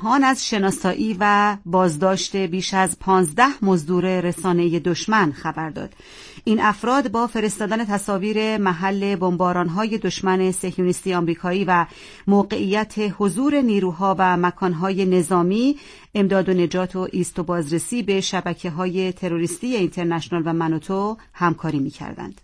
جهان از شناسایی و بازداشت بیش از 15 مزدور رسانه دشمن خبر داد. این افراد با فرستادن تصاویر محل بمباران‌های دشمن صهیونیستی آمریکایی و موقعیت حضور نیروها و مکان‌های نظامی، امداد و نجات و ایست و بازرسی به شبکه‌های تروریستی اینترنشنال و منوتو همکاری می‌کردند.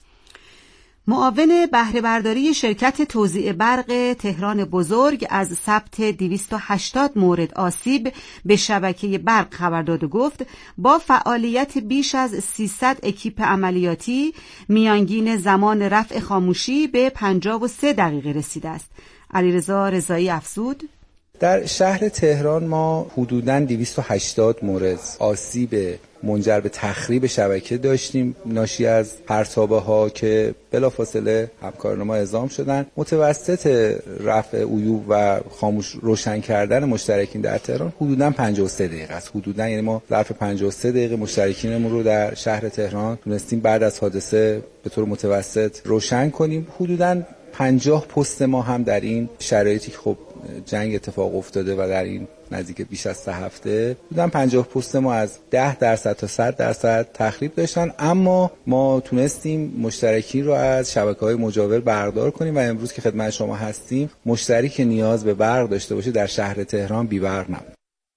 معاون بهره برداری شرکت توزیع برق تهران بزرگ از ثبت 280 مورد آسیب به شبکه برق خبر داد و گفت با فعالیت بیش از 300 اکیپ عملیاتی میانگین زمان رفع خاموشی به 53 دقیقه رسیده است. علیرضا رضایی افزود: در شهر تهران ما حدوداً 280 مورد آسیب منجر به تخریب شبکه داشتیم، ناشی از پرتابه ها که بلافاصله همکاران ما اعزام شدن. متوسط رفع عیوب و خاموش روشن کردن مشترکین در تهران حدوداً 53 دقیقه است. حدوداً یعنی ما ظرف 53 دقیقه مشترکینمون رو در شهر تهران تونستیم بعد از حادثه به طور متوسط روشن کنیم. حدوداً 50 پست ما هم در این شرایطی که خب جنگ اتفاق افتاده و در این نزدیک بیش از 3 هفته بودن، 50 پست ما از 10% تا 100% تخریب داشتن، اما ما تونستیم مشترکین رو از شبکه‌های مجاور بردار کنیم و امروز که خدمت شما هستیم مشتری که نیاز به برق داشته باشه در شهر تهران بی برق نمونه.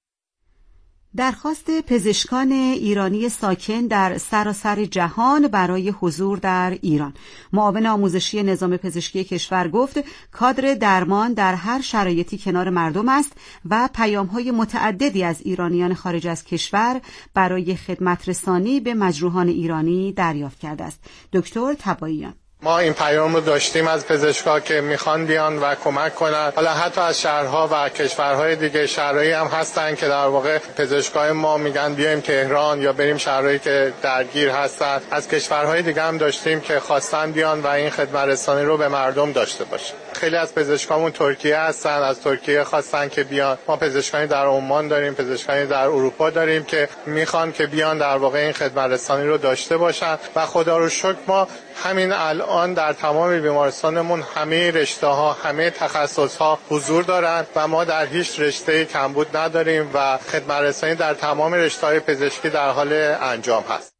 درخواست پزشکان ایرانی ساکن در سراسر جهان برای حضور در ایران. معاون آموزشی نظام پزشکی کشور گفت کادر درمان در هر شرایطی کنار مردم است و پیام‌های متعددی از ایرانیان خارج از کشور برای خدمت رسانی به مجروحان ایرانی دریافت کرده است. دکتر طباییان: ما این پیام رو داشتیم از پزشکا که میخوان بیان و کمک کنن. حالا حتی از شهرها و کشورهای دیگه شهرهایی هم هستن که در واقع پزشکای ما میگن بیایم تهران یا بریم شهرهایی که درگیر هستن. از کشورهای دیگه هم داشتیم که خواستن بیان و این خدمت رسانی رو به مردم داشته باشه. خیلی از پزشکامون ترکیه هستن، از ترکیه خواستن که بیان. ما پزشکانی در عمان داریم، پزشکانی در اروپا داریم که میخوان که بیان در واقع این خدمت رسانی رو داشته باشن و خدا رو شکر ما همین الان در تمام بیمارستانمون همه رشته‌ها، همه تخصص‌ها حضور دارن و ما در هیچ رشته کمبود نداریم و خدمت رسانی در تمام رشته‌های پزشکی در حال انجام هست.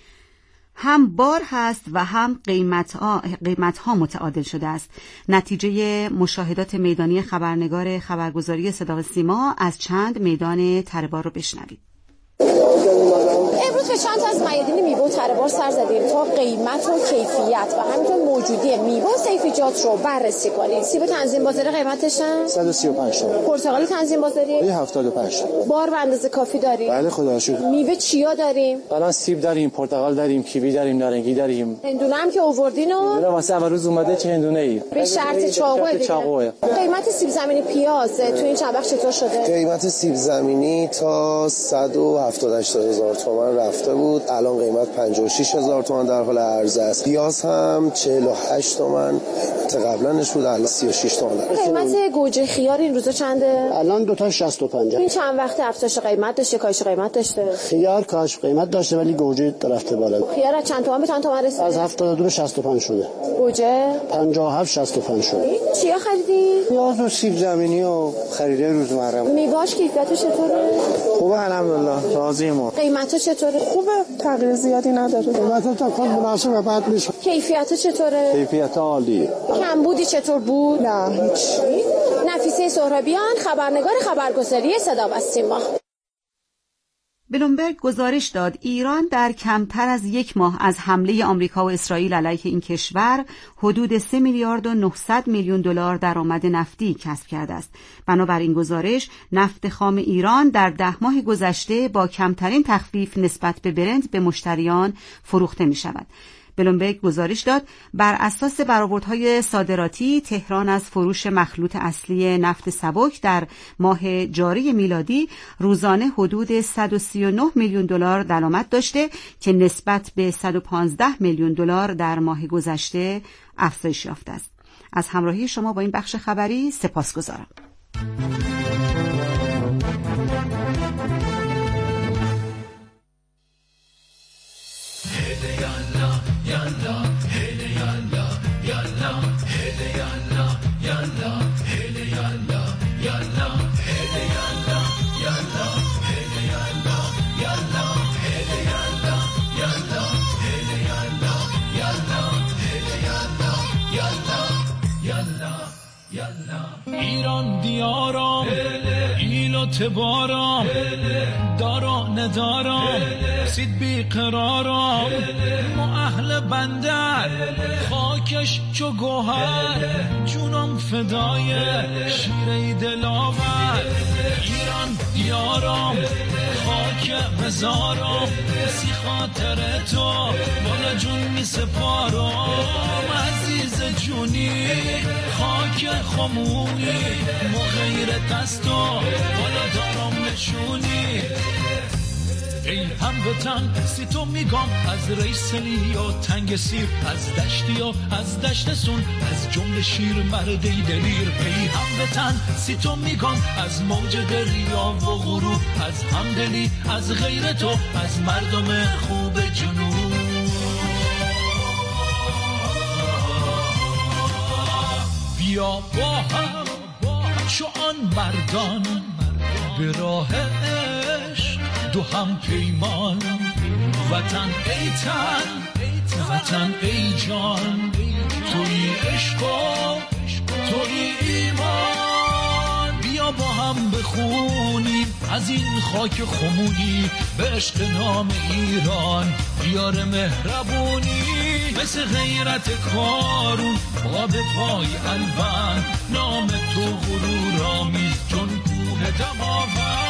هم بار هست و هم قیمت‌ها متعادل شده است. نتیجه مشاهدات میدانی خبرنگار خبرگزاری صدا و سیما از چند میدان تره بار رو بشنوید. امروز به چند تا از میادین میوه و تره بار سر زدیم تا قیمت و کیفیت و همینطور موجودی میوه و سیفیجات رو بررسی کنیم. سیب تنظیم بازاری قیمتش 135 تومن. پرتقال تنظیم بازاری 75 تومن. بار به اندازه کافی داریم. بله خدا رو شکر. میوه چیا داریم؟ الان سیب داریم، پرتقال داریم، کیوی داریم، نارنگی داریم. هندونه هم که آوردین و واسه امروز اومده چه هندونه‌ای؟ به شرط چاقوه. قیمت سیب زمینی پیاز تو این چند وقت چطور شده؟ قیمت سیب زمینی تا 170-80,000 تومان رفته بود، الان قیمت 56,000 تومان در حال عرضه است. پیاز هم 48 تومان قبلنش بود، الان 36 تومان. قیمت گوجه خیار این روزا چنده؟ الان دو تا 65. این چند وقت افزایش قیمت داشته، کاهش قیمت داشته؟ خیار کاهش قیمت داشته ولی گوجه رفته بالا. خیار چند تومان به چند تومان رسید؟ از 72 به 65 شده. گوجه 57-65 شده. چیا خریدی؟ پیاز و سیب زمینی و خریده روزمره. میوه‌اش کیفیتش چطوره؟ خوبه الحمدلله، راضی ما. قیمتش چطوره؟ خوبه، تغییر زیادی نداره. قیمتش تا خود مناسبه، بعد میشه. کیفیتش چطوره؟ کیفیت عالیه. کمبودی چطور بود؟ نه هیچ. نفیسه سهرابیان، خبرنگار خبرگزاری صدا و سیما. بلومبرگ گزارش داد ایران در کمتر از 1 ماه از حمله آمریکا و اسرائیل علیه این کشور حدود 3 میلیارد و 900 میلیون دلار درآمد نفتی کسب کرده است. بنابر این گزارش نفت خام ایران در 10 ماه گذشته با کمترین تخفیف نسبت به برنت به مشتریان فروخته می شود. بلومبرگ گزارش داد بر اساس برآوردهای صادراتی تهران از فروش مخلوط اصلی نفت سبک در ماه جاری میلادی روزانه حدود 139 میلیون دلار درآمد داشته که نسبت به 115 میلیون دلار در ماه گذشته افزایش یافته است. از همراهی شما با این بخش خبری سپاسگزارم. Yalla, yalla, yalla, yalla, yalla, yalla, yalla, ایلات بارم دارا ندارم سید بی قرارم ما اهل بندر خاکش چو گوهر جونم فدای شیره دلاور ایران دیارم خاک مزارم سی خاطر تو بالا جون می سپارم عزیز جونی خاک خمونی ما غیرت از تو بالا دارم نشونی ای هموطن سی تو میگم از ریسلی و تنگ سیر از دشتی و از دشت سون از جمله شیر مردی دلیر ای هموطن سی تو میگم از موج دریا و غروب از همدلی از غیر تو از مردم خوب جنوب بیا با هم چو آن مردان به راه عشق دو هم پیمان وطن ای تن وطن ای جان توی عشق و توی ایمان بیا با هم بخونیم از این خاک خمونی به عشق نام ایران دیار مهربونی مثل غیرت کارون با به پای الوان نام تو غرور آمیز چون کوه دماوند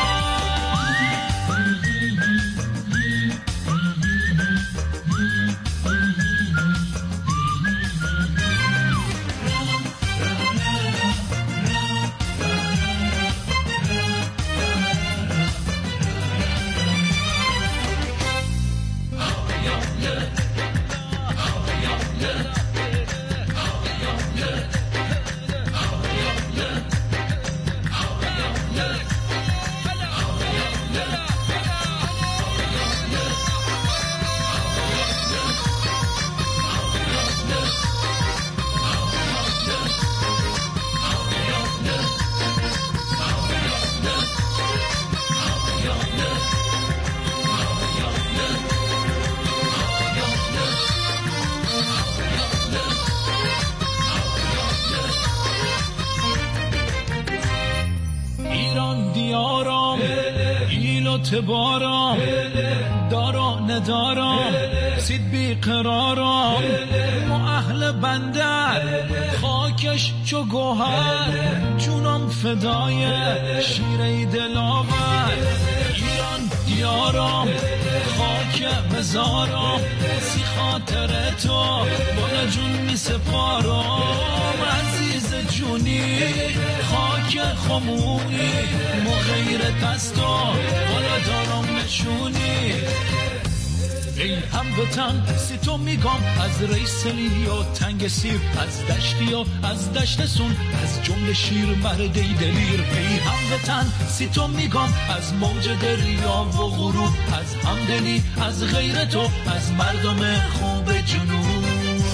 بارم دارا ندارم سید بی قرارم ما اهل بندر خاکش چو گوهر جونم فدای شیره دلاور ایران دیارم خاک مزارم سی خاطر تو بالا جون می سپارم عزیز جونی خاک خمونی ما غیرت از تو بالا دارم نشونی ای هموطن سی تو میگم از ریسلی و تنگ سیر از دشتی و از دشت سون از جمله شیر مردی دلیر ای هموطن سی تو میگم از موج دریا و غروب از همدلی از غیر تو از مردم خوب جنوب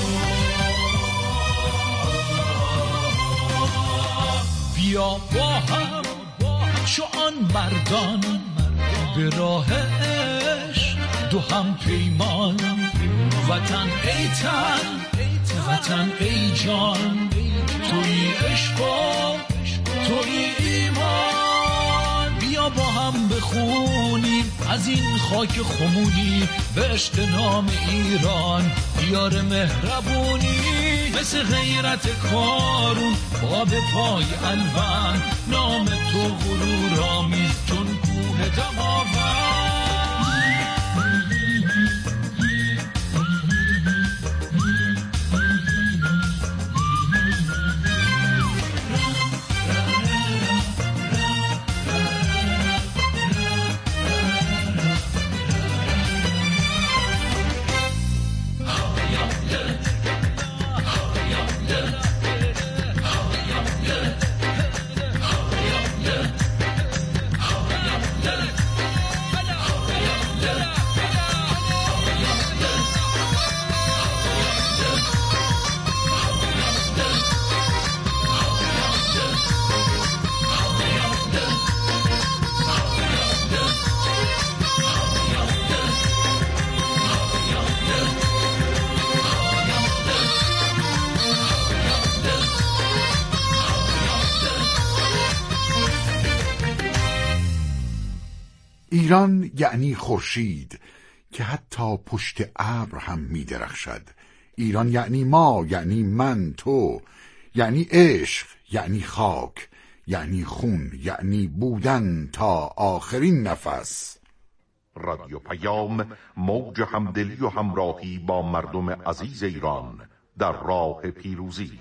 بیا با هم چو آن مردان به راه عشق دو هم پیمان وطن ای تن وطن ای جان توی عشق و توی ایمان بیا با هم بخونیم از این خاک خمونی به عشق نام ایران دیار مهربونی مثل غیرت کارون با به پای الوان نام تو غرور آمیز چون کوه دماوند ایران یعنی خورشید که حتی پشت ابر هم می درخشد. ایران یعنی ما، یعنی من، تو، یعنی عشق، یعنی خاک، یعنی خون، یعنی بودن تا آخرین نفس. رادیو پیام، موج همدلی و همراهی با مردم عزیز ایران در راه پیروزی.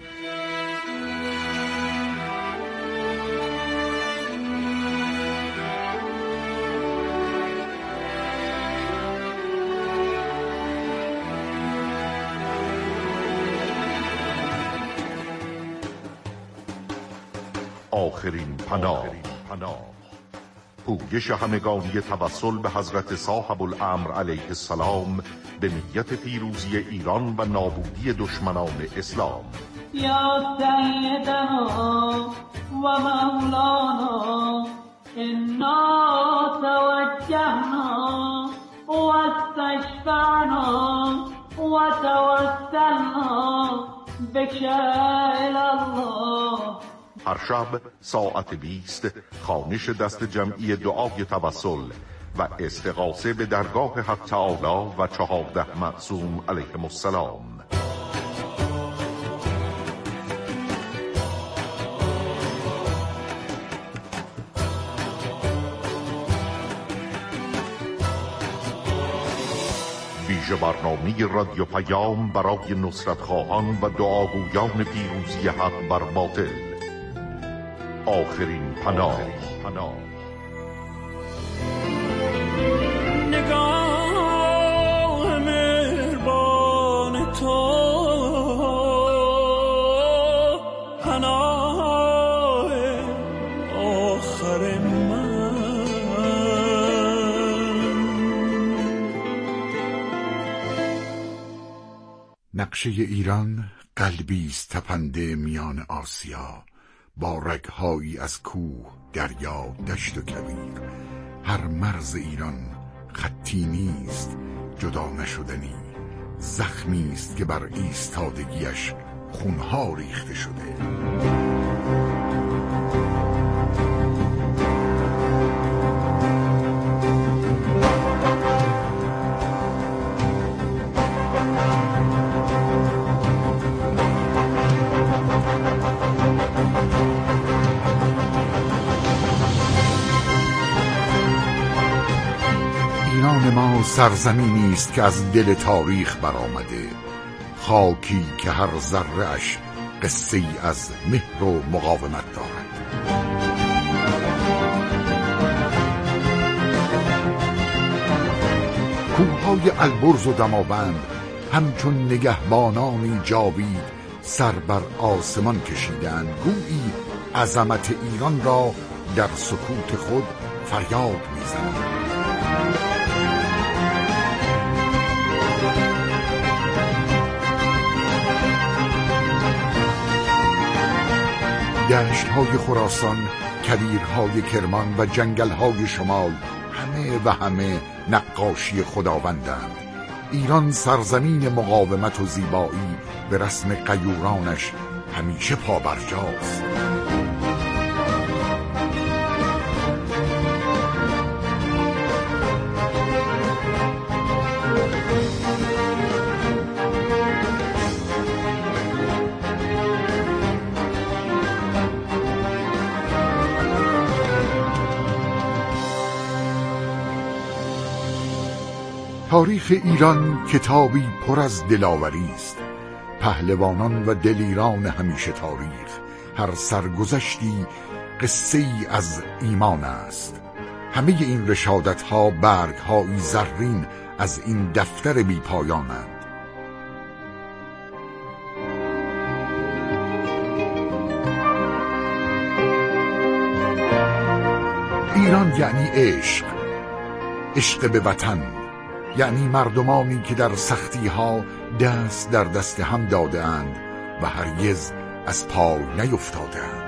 آخرین پناه، پویش همگانی توسل به حضرت صاحب الامر علیه السلام به نیت پیروزی ایران و نابودی دشمنان اسلام. یا سیدنا و مولانا انا توجهنا و استشفعنا و توسلنا بک الی الله. هر شب ساعت 20 خوانش دست جمعی دعای توسل و استغاثه به درگاه حق تعالی و 14 معصوم علیهم السلام. ویژه برنامه رادیو پیام برای نصرت خواهان و دعاگویان پیروزی حق بر باطل. آخرین پناه. نگاه مهربان تو پناه آخر من. نقشه ایران قلبی است تپنده میان آسیا، با رگ‌هایی از کوه، دریا، دشت و کویر. هر مرز ایران خطی نیست جدا نشدنی، زخمی است که بر ایستادگیش خونها ریخته شده. ایران ما سرزمینی است که از دل تاریخ برآمده، خاکی که هر ذره اش قصه ای از مهر و مقاومت دارد. کوههای البرز و دماوند همچون نگهبانانی جاوید سر بر آسمان کشیدند، گویی عظمت ایران را در سکوت خود فریاد می‌زنند. دشت‌های خراسان، کویرهای کرمان و جنگل‌های شمال همه نقاشی خداوندند. ایران سرزمین مقاومت و زیبایی به رسم غیورانش همیشه پابرجاست. تاریخ ایران کتابی پر از دلاوری است. پهلوانان و دلیران همیشه تاریخ، هر سرگذشتی قصه ای از ایمان است. همه این رشادت ها برگ های زرین از این دفتر بی پایانند. ایران یعنی عشق، عشق به وطن، یعنی مردمانی که در سختی ها دست در دست هم داده اند و هرگز از پای نیفتاده اند.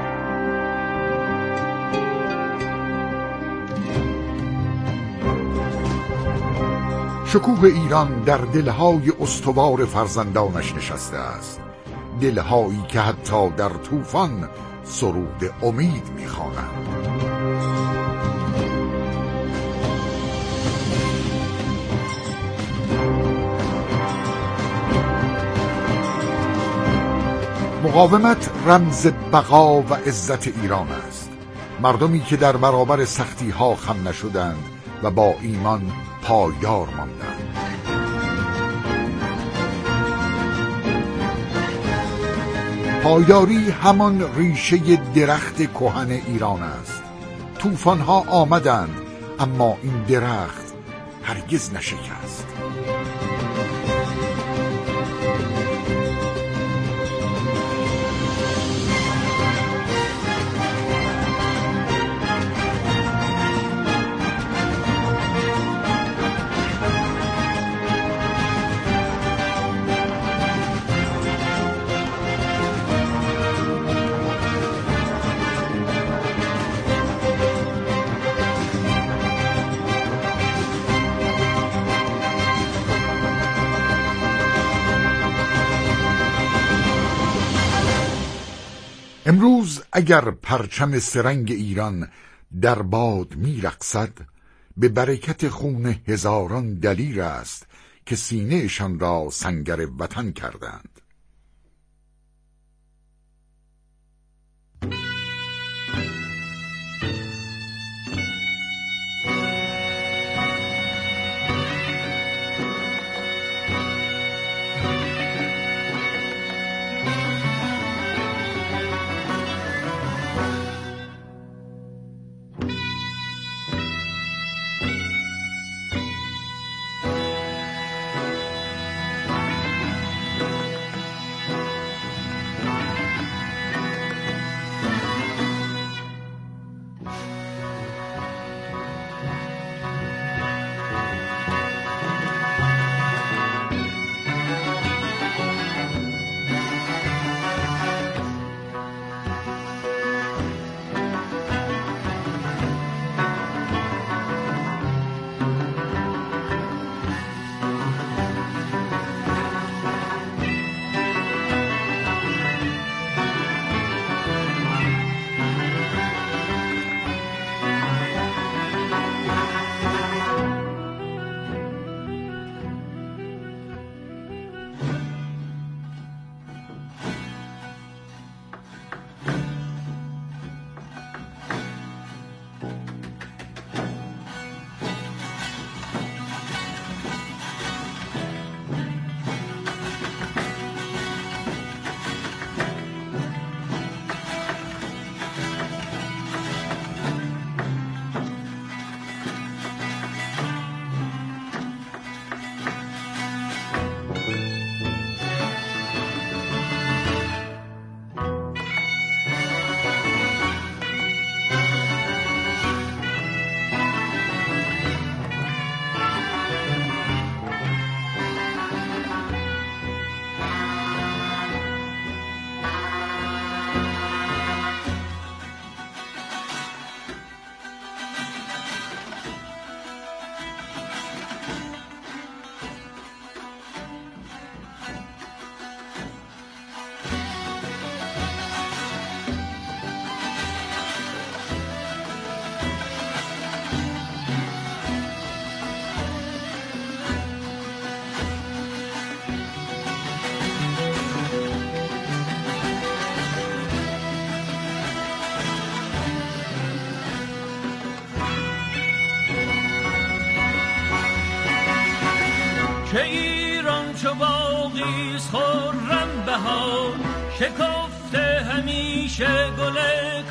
شکوه ایران در دلهای استوار فرزندانش نشسته است، دلهایی که حتی در طوفان سرود امید می‌خوانند. مقاومت رمز بقا و عزت ایران است. مردمی که در برابر سختی ها خم نشدند و با ایمان پایدار ماندند. پایداری همان ریشه درخت کهن ایران است. طوفان ها آمدند اما این درخت هرگز نشکست. امروز اگر پرچم سرنگ ایران در باد می‌رقصد، به برکت خون هزاران دلیر است که سینه‌شان را سنگر وطن کردند. که ایران چو باغیست خرم بهار، شکفته همیشه گل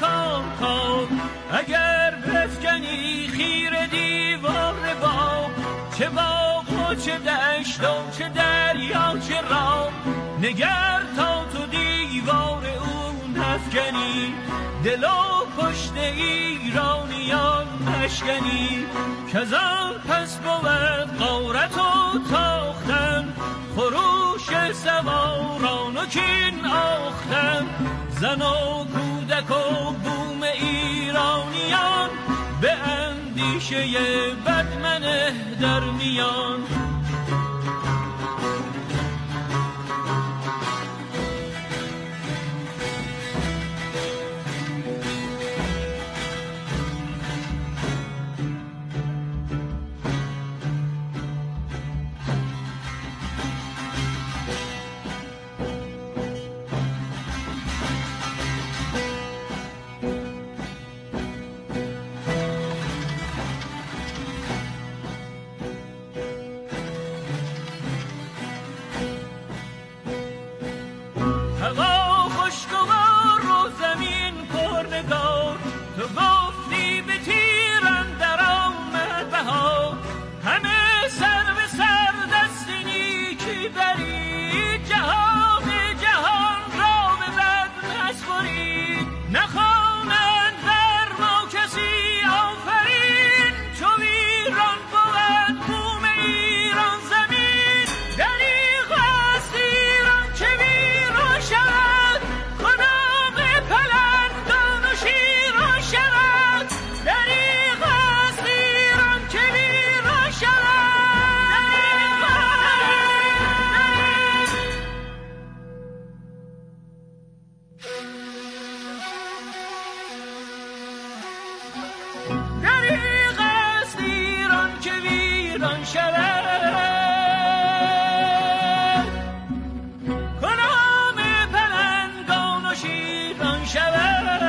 کامکار. اگر بفکنی خیر دیوار باغ، چه باغ و چه دشت و چه دریا چه راه، نگر تا تو دیوار او نفکنی، دل و پشت ایرانیان نشکنی. کزان پس بود غارت و تاختن، خروش سواران و کین آختن. زن و کودک و بوم ایرانیان، به اندیشه بدمنه در میان. دریغ است ایران که ویران شود، کلام پلنگان و شیران شود.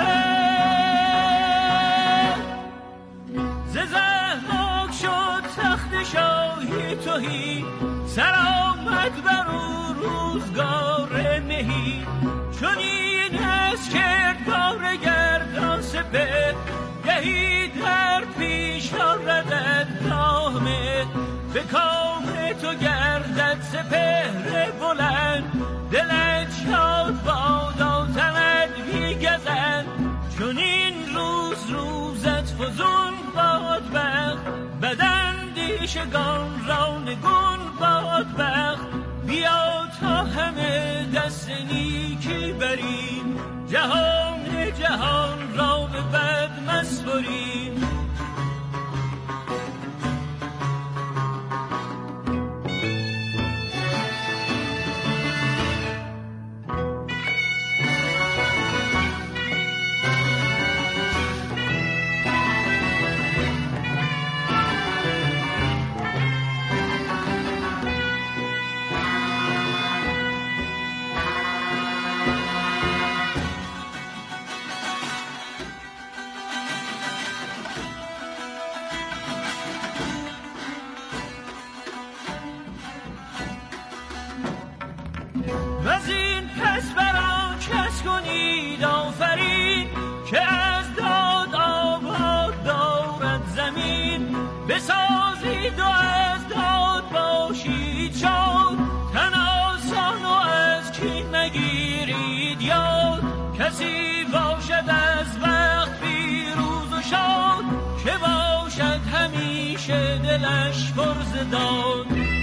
ز ضحاک شد تخت شاهی تهی، سلامت بر او روزگار مهی. چنین است کردگار گردان سپهر، گهی در پیش آردد نامه. به کام تو گردد سپهر بلند، دلت شاد بادا تنت بیگزند. چنین روز روزت فزون باد بخت، بداندیشگان را نگون باد بخت. بیا تا همه دست نیکی بریم، جهان جهان را به بد مسپریم. وزین پس بران کس کنید آفرین، که از داد آباد دارد زمین. بسازید و از داد باشید شاد، تن آسان و از کین مگیرید یاد. کسی باشد از وقت پیروز و شاد، که باشد همیشه دلش پر ز داد.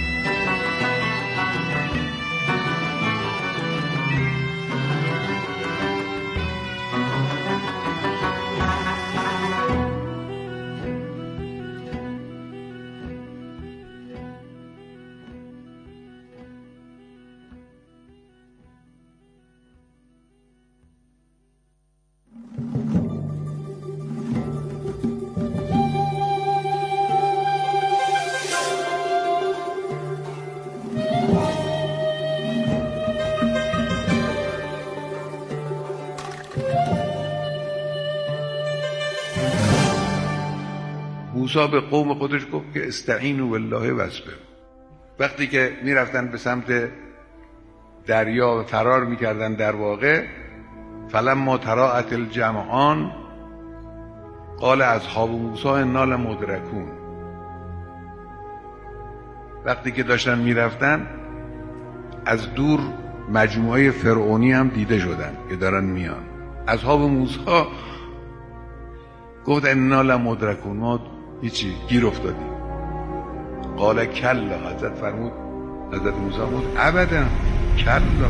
موسی به قوم خودش گفت که استعینوا بالله واصبروا. وقتی که میرفتن به سمت دریا و فرار میکردن، در واقع فلما تراءت الجمعان قال اصحاب موسی انا لمدرکون. وقتی که داشتن میرفتن، از دور مجموعه فرعونی هم دیده شدن که دارن میان. اصحاب موسی گفت انا لمدرکون، ما هیچی گیر افتادیم. قال کلا، حضرت فرمود، حضرت موسی بود ابدا کلا.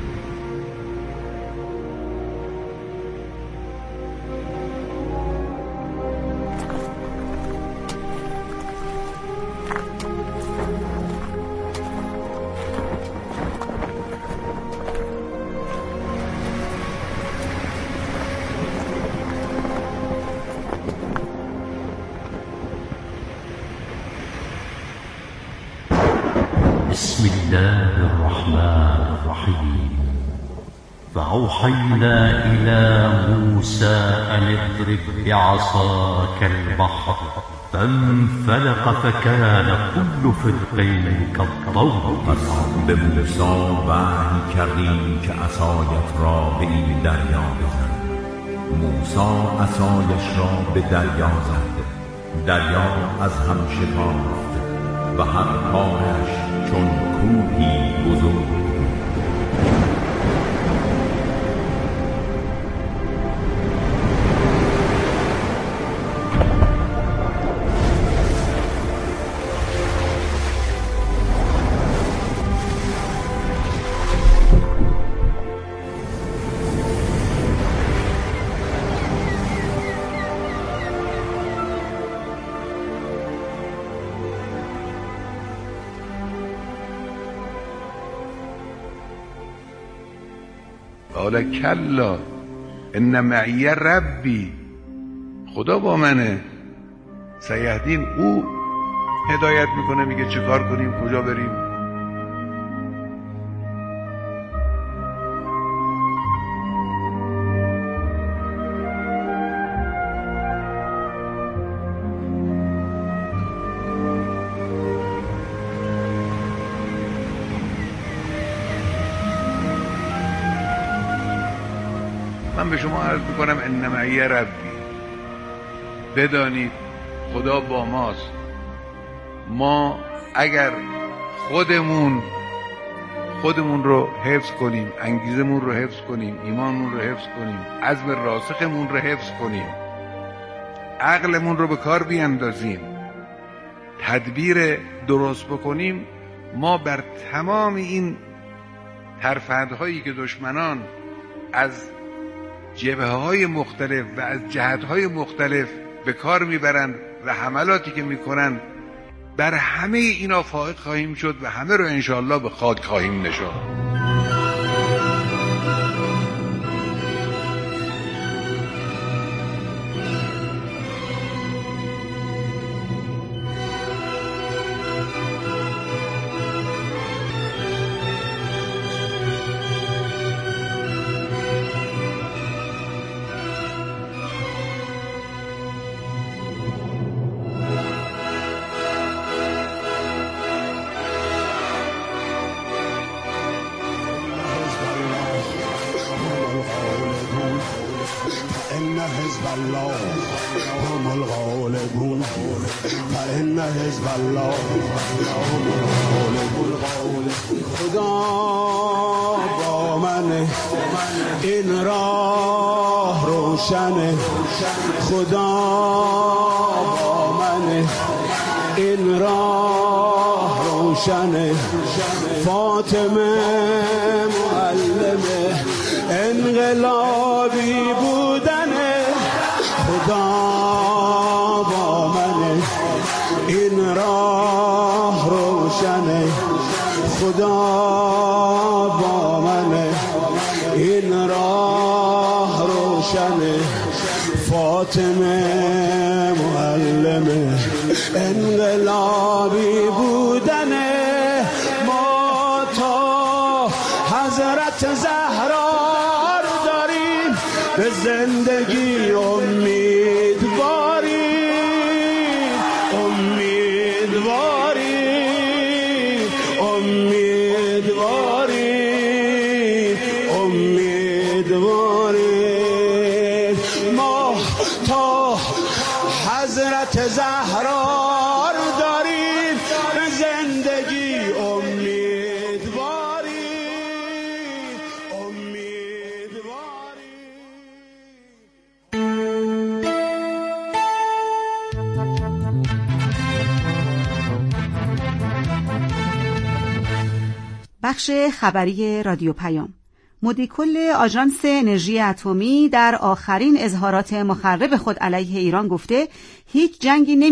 بسم الله الرحمن الرحيم. فأوحينا إلى موسى أن اضرب بعصاك البحر فانفلق فكان كل فرق كالطود العظيم. به موسی وحی کردیم که عصایت را به این دریا بزن. موسی عصایش را به دریا زد، دریا از هم شکافت و هر پارش چون کوهی بزرگ. قال کلا ان معی ربی، خدا با منه. سیهدین او هدایت میکنه، میگه چه کار کنیم، کجا بریم. من به شما عرض میکنم ان معی ربی، بدانید خدا با ماست. ما اگر خودمون رو حفظ کنیم، انگیزمون رو حفظ کنیم، ایمانمون رو حفظ کنیم، عزم راسخمون رو حفظ کنیم، عقلمون رو به کار بیاندازیم، تدبیر درست بکنیم، ما بر تمام این ترفندهایی که دشمنان از جبهه‌های مختلف و از جهت‌های مختلف به کار میبرند و حملاتی که میکنند، بر همه اینا فائق خواهیم شد و همه رو انشاءالله به خاک خواهیم نشاند. حزب الله هم الغالبون فإن حزب الله هم الغالبون. خدا با من این راه روشنه، خدا با من این راه روشنه. فاطمه معلمه انقلابی بودنه، خدا با من این راه روشنه، خدا با من این راه روشنه. فاطمه معلمه انقلابی بودنه. ما تا حضرت زهرا رو داریم، به زندگی امیدواریم، امیدواریم، امیدواریم، امیدواریم. ما تا حضرت زهرا رو داریم، به زندگی امیدواریم، بخش خبری رادیو پیام. مدیرکل آژانس انرژی اتمی در آخرین اظهارات مخرب خود علیه ایران گفته هیچ جنگی